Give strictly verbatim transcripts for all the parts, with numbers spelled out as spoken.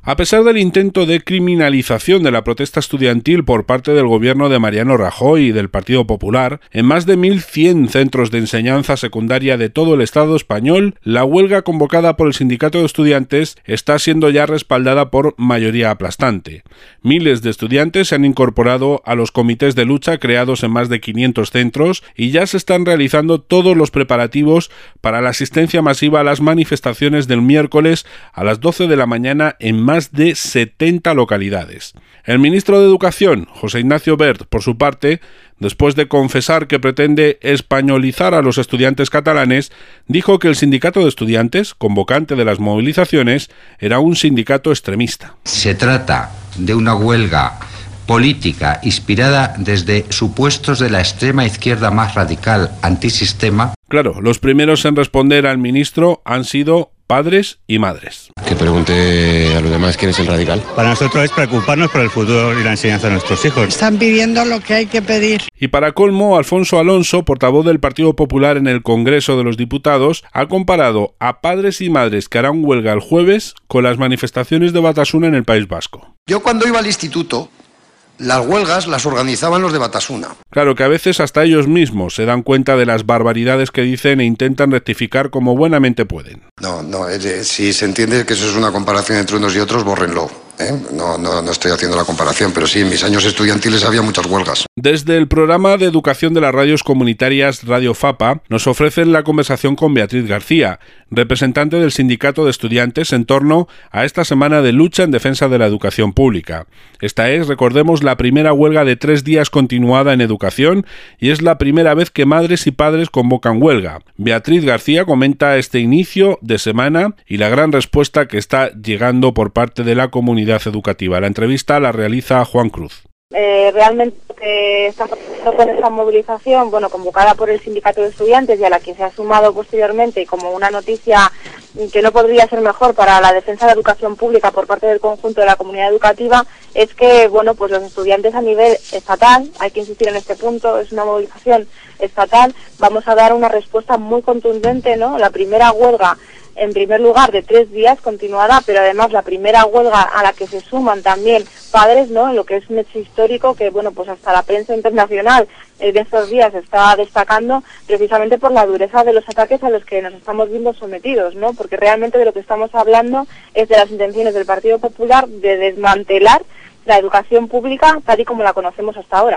A pesar del intento de criminalización de la protesta estudiantil por parte del gobierno de Mariano Rajoy y del Partido Popular, en más de mil cien centros de enseñanza secundaria de todo el Estado español, la huelga convocada por el Sindicato de Estudiantes está siendo ya respaldada por mayoría aplastante. Miles de estudiantes se han incorporado a los comités de lucha creados en más de quinientos centros y ya se están realizando todos los preparativos para la asistencia masiva a las manifestaciones del miércoles a las doce de la mañana en más más de setenta localidades. El ministro de Educación, José Ignacio Wert, por su parte, después de confesar que pretende españolizar a los estudiantes catalanes, dijo que el sindicato de estudiantes, convocante de las movilizaciones, era un sindicato extremista. Se trata de una huelga política inspirada desde supuestos de la extrema izquierda más radical antisistema. Claro, los primeros en responder al ministro han sido padres y madres. Que pregunte a los demás quién es el radical. Para nosotros es preocuparnos por el futuro y la enseñanza de nuestros hijos. Están pidiendo lo que hay que pedir. Y para colmo, Alfonso Alonso, portavoz del Partido Popular en el Congreso de los Diputados, ha comparado a padres y madres que harán huelga el jueves con las manifestaciones de Batasuna en el País Vasco. Yo cuando iba al instituto, las huelgas las organizaban los de Batasuna. Claro que a veces hasta ellos mismos se dan cuenta de las barbaridades que dicen e intentan rectificar como buenamente pueden. No, no, eh, si se entiende que eso es una comparación entre unos y otros, bórrenlo. ¿eh? No, no, no estoy haciendo la comparación, pero sí, en mis años estudiantiles había muchas huelgas. Desde el programa de educación de las radios comunitarias Radio Fapa, nos ofrecen la conversación con Beatriz García, representante del Sindicato de Estudiantes, en torno a esta semana de lucha en defensa de la educación pública. Esta es, recordemos, la primera huelga de tres días continuada en educación y es la primera vez que madres y padres convocan huelga. Beatriz García comenta este inicio de semana y la gran respuesta que está llegando por parte de la comunidad educativa. La entrevista la realiza Juan Cruz. Eh, realmente eh, estamos con esta movilización, bueno, convocada por el Sindicato de Estudiantes y a la que se ha sumado posteriormente como una noticia que no podría ser mejor para la defensa de la educación pública por parte del conjunto de la comunidad educativa, es que, bueno, pues los estudiantes a nivel estatal, hay que insistir en este punto, es una movilización estatal, vamos a dar una respuesta muy contundente, ¿no? La primera huelga, en primer lugar, de tres días continuada, pero además la primera huelga a la que se suman también padres, ¿no? En lo que es un hecho histórico que, bueno, pues hasta la prensa internacional eh, de estos días está destacando precisamente por la dureza de los ataques a los que nos estamos viendo sometidos, ¿no? Porque realmente de lo que estamos hablando es de las intenciones del Partido Popular de desmantelar la educación pública tal y como la conocemos hasta ahora.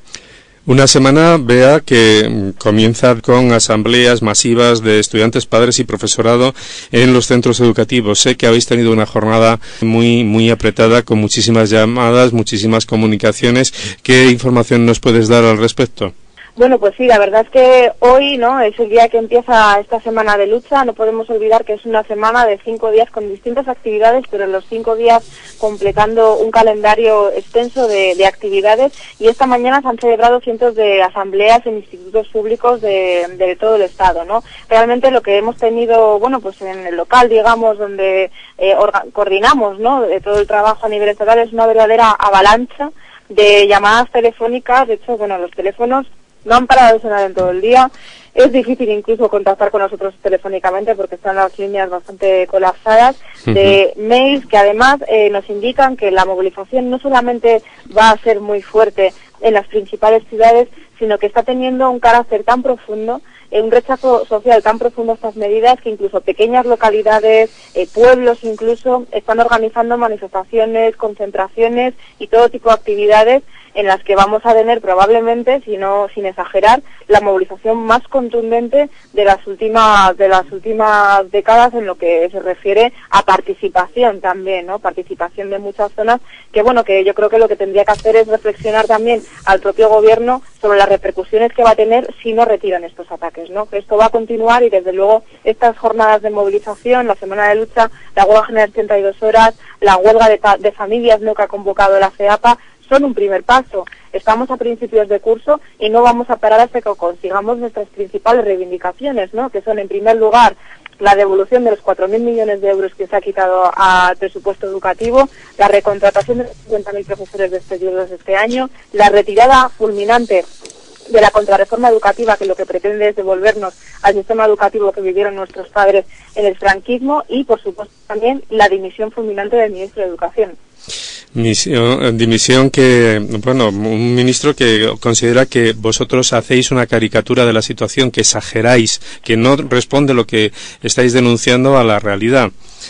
Una semana, Bea, que comienza con asambleas masivas de estudiantes, padres y profesorado en los centros educativos. Sé que habéis tenido una jornada muy muy apretada con muchísimas llamadas, muchísimas comunicaciones. ¿Qué información nos puedes dar al respecto? Bueno, pues sí, la verdad es que hoy, ¿no?, es el día que empieza esta semana de lucha. No podemos olvidar que es una semana de cinco días con distintas actividades, pero los cinco días completando un calendario extenso de, de actividades. Y esta mañana se han celebrado cientos de asambleas en institutos públicos de, de todo el Estado, ¿no? Realmente lo que hemos tenido, bueno, pues en el local, digamos, donde eh, orga, coordinamos, ¿no?, de todo el trabajo a nivel estatal, es una verdadera avalancha de llamadas telefónicas. De hecho, bueno, los teléfonos no han parado de sonar en todo el día. Es difícil incluso contactar con nosotros telefónicamente porque están las líneas bastante colapsadas, de uh-huh. mails que además eh, nos indican que la movilización no solamente va a ser muy fuerte en las principales ciudades, sino que está teniendo un carácter tan profundo, eh, un rechazo social tan profundo a estas medidas, que incluso pequeñas localidades, eh, pueblos incluso, están organizando manifestaciones, concentraciones y todo tipo de actividades en las que vamos a tener probablemente, si no, sin exagerar, la movilización más contundente de las últimas de las últimas décadas en lo que se refiere a participación también, ¿no? Participación de muchas zonas, que bueno, que yo creo que lo que tendría que hacer es reflexionar también al propio gobierno sobre las repercusiones que va a tener si no retiran estos ataques, ¿no? Que esto va a continuar y desde luego estas jornadas de movilización, la semana de lucha, la huelga general de treinta y dos horas, la huelga de, de familias, ¿no?, que ha convocado la FEAPA, son un primer paso. Estamos a principios de curso y no vamos a parar hasta que consigamos nuestras principales reivindicaciones, ¿no?, que son, en primer lugar, la devolución de los cuatro mil millones de euros que se ha quitado al presupuesto educativo, la recontratación de cincuenta mil profesores despedidos este año, la retirada fulminante de la contrarreforma educativa, que lo que pretende es devolvernos al sistema educativo que vivieron nuestros padres en el franquismo, y por supuesto también la dimisión fulminante del ministro de Educación. Misión, dimisión que, bueno, un ministro que considera que vosotros hacéis una caricatura de la situación, que exageráis, que no responde lo que estáis denunciando a la realidad.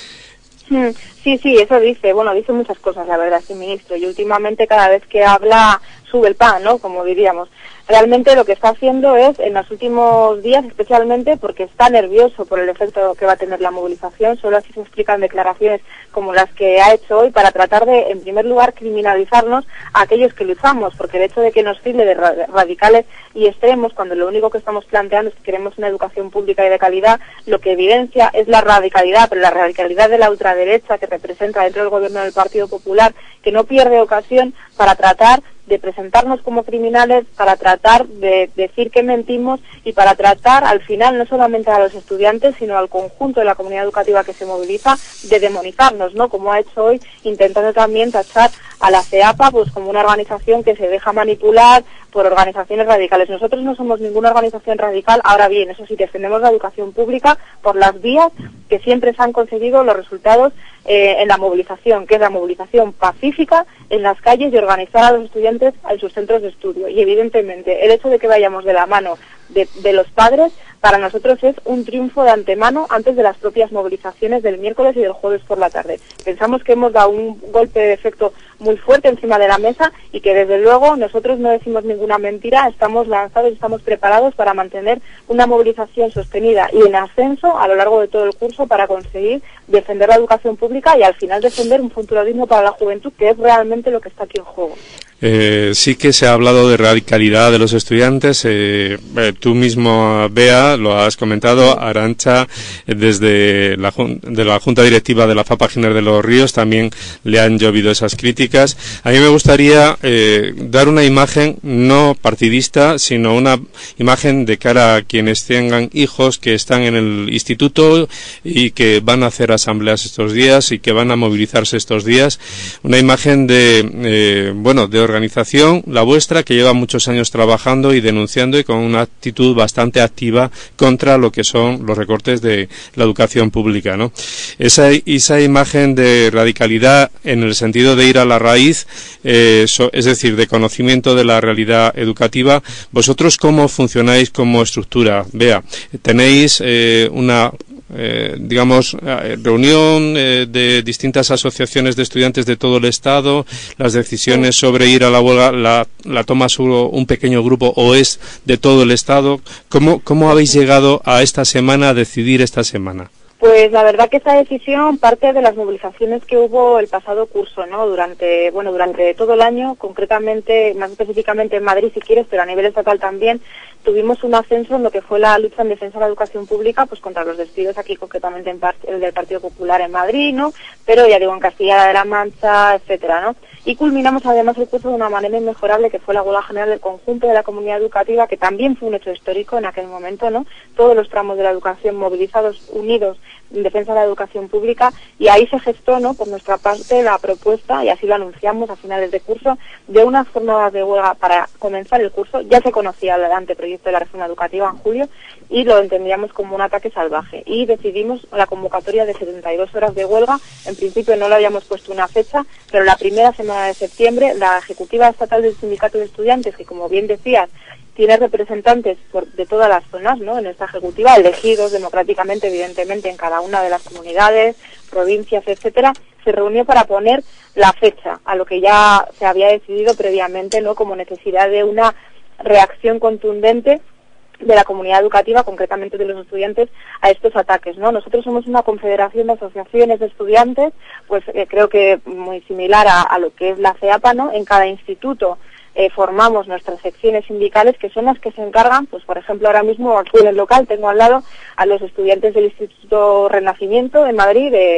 Sí, sí, eso dice, bueno, dice muchas cosas, la verdad, este ministro, y últimamente cada vez que habla sube el pan, ¿no?, como diríamos. Realmente lo que está haciendo es, en los últimos días especialmente, porque está nervioso por el efecto que va a tener la movilización, solo así se explican declaraciones como las que ha hecho hoy, para tratar de, en primer lugar, criminalizarnos a aquellos que luchamos, porque el hecho de que nos tilde de radicales y extremos, cuando lo único que estamos planteando es que queremos una educación pública y de calidad, lo que evidencia es la radicalidad, pero la radicalidad de la ultraderecha que representa dentro del gobierno del Partido Popular, que no pierde ocasión para tratar de presentarnos como criminales, para tratar de decir que mentimos y para tratar al final no solamente a los estudiantes sino al conjunto de la comunidad educativa que se moviliza, de demonizarnos, ¿no?, como ha hecho hoy, intentando también tachar a la CEAPA pues como una organización que se deja manipular por organizaciones radicales. Nosotros no somos ninguna organización radical, ahora bien, eso sí, defendemos la educación pública por las vías que siempre se han conseguido los resultados eh, en la movilización, que es la movilización pacífica en las calles y organizar a los estudiantes en sus centros de estudio. Y evidentemente el hecho de que vayamos de la mano de, de los padres, para nosotros es un triunfo de antemano antes de las propias movilizaciones del miércoles y del jueves por la tarde. Pensamos que hemos dado un golpe de efecto muy fuerte encima de la mesa y que desde luego nosotros no decimos ninguna mentira, estamos lanzados, estamos preparados para mantener una movilización sostenida y en ascenso a lo largo de todo el curso para conseguir defender la educación pública y al final defender un futuro digno para la juventud, que es realmente lo que está aquí en juego. Eh, sí que se ha hablado de radicalidad de los estudiantes. Eh, eh, tú mismo, Bea, lo has comentado. Arantxa, eh, desde la, de la Junta Directiva de la FAPA Giner de los Ríos, también le han llovido esas críticas. A mí me gustaría eh, dar una imagen no partidista, sino una imagen de cara a quienes tengan hijos que están en el instituto y que van a hacer asambleas estos días y que van a movilizarse estos días. Una imagen de, eh, bueno, de organización, la vuestra, que lleva muchos años trabajando y denunciando y con una actitud bastante activa contra lo que son los recortes de la educación pública, ¿no? Esa, esa imagen de radicalidad en el sentido de ir a la raíz, eh, so, es decir, de conocimiento de la realidad educativa, ¿vosotros cómo funcionáis como estructura? Bea, ¿tenéis eh, una Eh, digamos, eh, reunión eh, de distintas asociaciones de estudiantes de todo el Estado? ¿Las decisiones sobre ir a la huelga la, la toma solo un pequeño grupo o es de todo el Estado? ¿Cómo, cómo habéis llegado a esta semana, a decidir esta semana? Pues la verdad que esta decisión parte de las movilizaciones que hubo el pasado curso, ¿no? Durante, bueno, durante todo el año, concretamente, más específicamente en Madrid si quieres, pero a nivel estatal también, tuvimos un ascenso en lo que fue la lucha en defensa de la educación pública, pues contra los despidos aquí concretamente en part el del Partido Popular en Madrid, ¿no? Pero ya digo, en Castilla de la Mancha, etcétera, ¿no? Y culminamos además el curso de una manera inmejorable, que fue la huelga general del conjunto de la comunidad educativa, que también fue un hecho histórico en aquel momento, ¿no? Todos los tramos de la educación movilizados, unidos en defensa de la educación pública, y ahí se gestó, ¿no?, por nuestra parte la propuesta, y así lo anunciamos a finales de curso, de unas jornadas de huelga para comenzar el curso. Ya se conocía el anteproyecto de la reforma educativa en julio y lo entendíamos como un ataque salvaje, y decidimos la convocatoria de setenta y dos horas de huelga. En principio no le habíamos puesto una fecha, pero la primera semana de septiembre la Ejecutiva Estatal del Sindicato de Estudiantes, que como bien decías, tiene representantes por, de todas las zonas, ¿no?, en esta ejecutiva, elegidos democráticamente, evidentemente, en cada una de las comunidades, provincias, etcétera, se reunió para poner la fecha a lo que ya se había decidido previamente, ¿no?, como necesidad de una reacción contundente de la comunidad educativa, concretamente de los estudiantes, a estos ataques, ¿no? Nosotros somos una confederación de asociaciones de estudiantes, pues eh, creo que muy similar a, a lo que es la CEAPA, ¿no? En cada instituto Eh, formamos nuestras secciones sindicales, que son las que se encargan, pues por ejemplo ahora mismo aquí en el local tengo al lado a los estudiantes del Instituto Renacimiento en Madrid, de,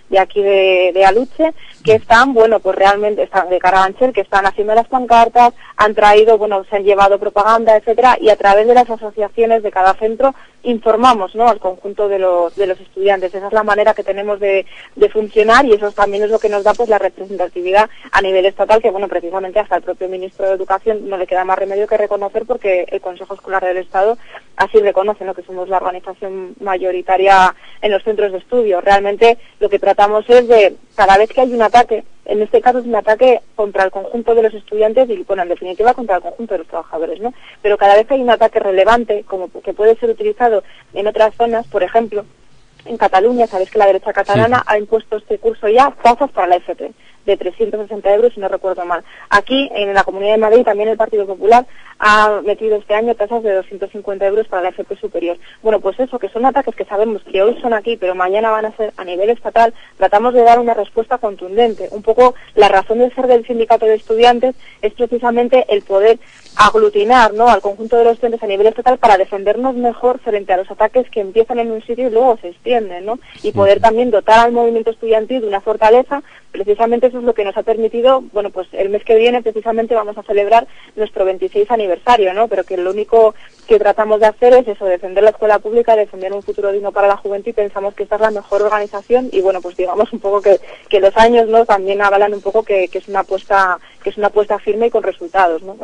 de aquí de, de Aluche, que están, bueno, pues realmente están de Carabanchel, que están haciendo las pancartas, han traído, bueno, se han llevado propaganda, etcétera, y a través de las asociaciones de cada centro informamos, ¿no?, al conjunto de los de los estudiantes. Esa es la manera que tenemos de, de funcionar, y eso también es lo que nos da pues la representatividad a nivel estatal, que bueno, precisamente hasta el propio ministro de Educación no le queda más remedio que reconocer, porque el Consejo Escolar del Estado así reconoce, ¿no?, que somos la organización mayoritaria en los centros de estudio. Realmente lo que tratamos es de, cada vez que hay un ataque, en este caso es un ataque contra el conjunto de los estudiantes y, bueno, en definitiva contra el conjunto de los trabajadores, ¿no? Pero cada vez que hay un ataque relevante, como que puede ser utilizado en otras zonas, por ejemplo, en Cataluña, sabéis que la derecha catalana sí. ha impuesto este curso ya tasas para la F P de trescientos sesenta euros, si no recuerdo mal. Aquí, en la Comunidad de Madrid, también el Partido Popular ha metido este año tasas de doscientos cincuenta euros para la F P superior. Bueno, pues eso, que son ataques que sabemos que hoy son aquí, pero mañana van a ser a nivel estatal. Tratamos de dar una respuesta contundente. Un poco la razón de ser del sindicato de estudiantes es precisamente el poder aglutinar, ¿no?, al conjunto de los estudiantes a nivel estatal para defendernos mejor frente a los ataques que empiezan en un sitio y luego se extienden, ¿no? Y poder también dotar al movimiento estudiantil de una fortaleza. Precisamente eso es lo que nos ha permitido, bueno, pues el mes que viene precisamente vamos a celebrar nuestro veintiséis aniversario, ¿no? Pero que lo único que tratamos de hacer es eso, defender la escuela pública, defender un futuro digno para la juventud, y pensamos que esta es la mejor organización, y bueno, pues digamos un poco que, que los años, ¿no?, también avalan un poco que, que es una apuesta, que es una apuesta firme y con resultados, ¿no?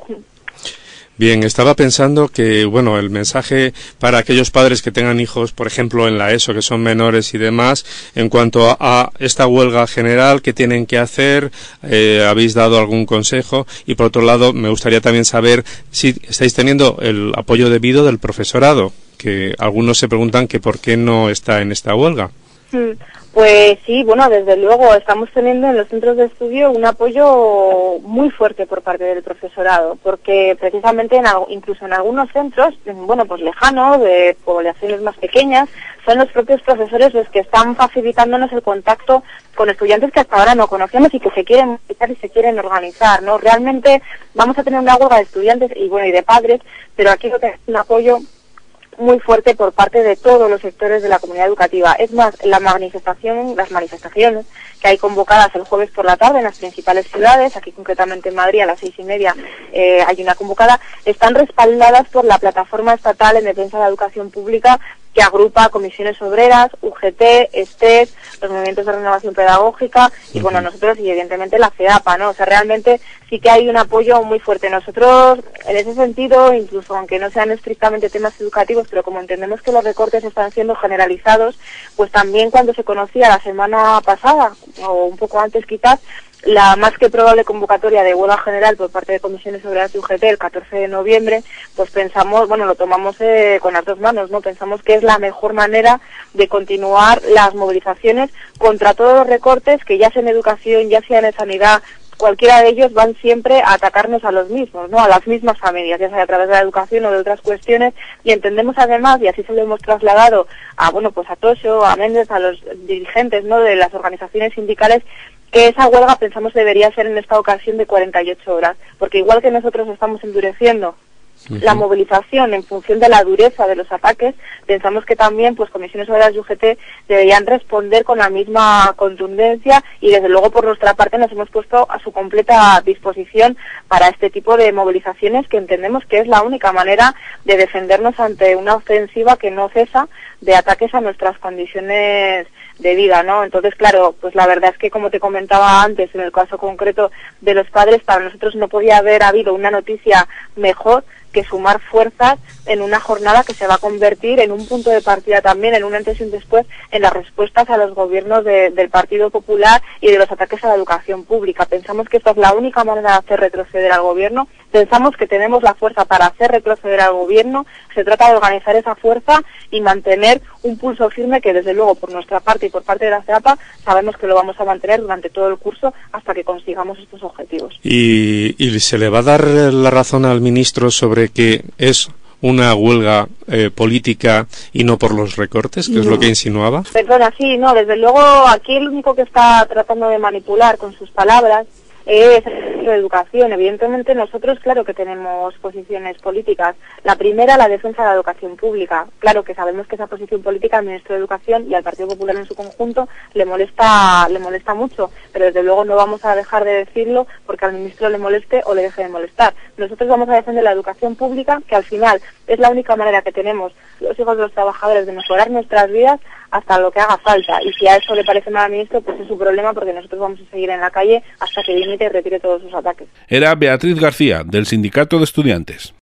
Bien, estaba pensando que, bueno, el mensaje para aquellos padres que tengan hijos, por ejemplo, en la ESO, que son menores y demás, en cuanto a, a esta huelga general, ¿qué tienen que hacer? Eh, ¿Habéis dado algún consejo? Y por otro lado, me gustaría también saber si estáis teniendo el apoyo debido del profesorado, que algunos se preguntan que por qué no está en esta huelga. Mm. Pues sí, bueno, desde luego estamos teniendo en los centros de estudio un apoyo muy fuerte por parte del profesorado, porque precisamente en, incluso en algunos centros, bueno, pues lejanos, de poblaciones más pequeñas, son los propios profesores los que están facilitándonos el contacto con estudiantes que hasta ahora no conocíamos y que se quieren movilizar y se quieren organizar, ¿no? Realmente vamos a tener una huelga de estudiantes y, bueno, y de padres, pero aquí lo que es un apoyo muy fuerte por parte de todos los sectores de la comunidad educativa. Es más, la manifestación, las manifestaciones que hay convocadas el jueves por la tarde en las principales ciudades, aquí concretamente en Madrid a las seis y media eh, hay una convocada, están respaldadas por la Plataforma Estatal en Defensa de la Educación Pública, que agrupa comisiones obreras, U G T, ESTES, los movimientos de renovación pedagógica y, bueno, nosotros y evidentemente la CEAPA, ¿no? O sea, realmente sí que hay un apoyo muy fuerte. Nosotros, en ese sentido, incluso aunque no sean estrictamente temas educativos, pero como entendemos que los recortes están siendo generalizados, pues también cuando se conocía la semana pasada, o un poco antes quizás, la más que probable convocatoria de huelga general por parte de comisiones obreras y U G T el catorce de noviembre, pues pensamos, bueno, lo tomamos eh, con las dos manos, ¿no? Pensamos que es la mejor manera de continuar las movilizaciones contra todos los recortes que ya sea en educación, ya sea en sanidad, cualquiera de ellos van siempre a atacarnos a los mismos, ¿no? A las mismas familias, ya sea a través de la educación o de otras cuestiones, y entendemos además, y así se lo hemos trasladado a, bueno, pues a Toxo, a Méndez, a los dirigentes, ¿no?, de las organizaciones sindicales, que esa huelga pensamos debería ser en esta ocasión de cuarenta y ocho horas, porque igual que nosotros estamos endureciendo uh-huh. la movilización en función de la dureza de los ataques, pensamos que también pues comisiones obreras y U G T deberían responder con la misma contundencia, y desde luego por nuestra parte nos hemos puesto a su completa disposición para este tipo de movilizaciones, que entendemos que es la única manera de defendernos ante una ofensiva que no cesa de ataques a nuestras condiciones de vida, ¿no? Entonces, claro, pues la verdad es que, como te comentaba antes, en el caso concreto de los padres, para nosotros no podía haber habido una noticia mejor que sumar fuerzas en una jornada que se va a convertir en un punto de partida también, en un antes y un después, en las respuestas a los gobiernos de, del Partido Popular y de los ataques a la educación pública. Pensamos que esta es la única manera de hacer retroceder al gobierno, pensamos que tenemos la fuerza para hacer retroceder al gobierno, se trata de organizar esa fuerza y mantener un pulso firme que, desde luego, por nuestra parte y por parte de la CEAPA, sabemos que lo vamos a mantener durante todo el curso hasta que consigamos estos objetivos. ¿Y, y se le va a dar la razón al ministro sobre que es una huelga eh, política y no por los recortes, que no. es lo que insinuaba? Perdona, sí, no, desde luego aquí el único que está tratando de manipular con sus palabras es la educación. Evidentemente nosotros, claro que tenemos posiciones políticas. La primera, la defensa de la educación pública. Claro que sabemos que esa posición política al Ministro de Educación y al Partido Popular en su conjunto le molesta, le molesta mucho, pero desde luego no vamos a dejar de decirlo porque al Ministro le moleste o le deje de molestar. Nosotros vamos a defender la educación pública, que al final es la única manera que tenemos los hijos de los trabajadores de mejorar nuestras vidas hasta lo que haga falta. Y si a eso le parece mal al ministro, pues es su problema, porque nosotros vamos a seguir en la calle hasta que dimite y retire todos sus ataques. Era Beatriz García, del Sindicato de Estudiantes.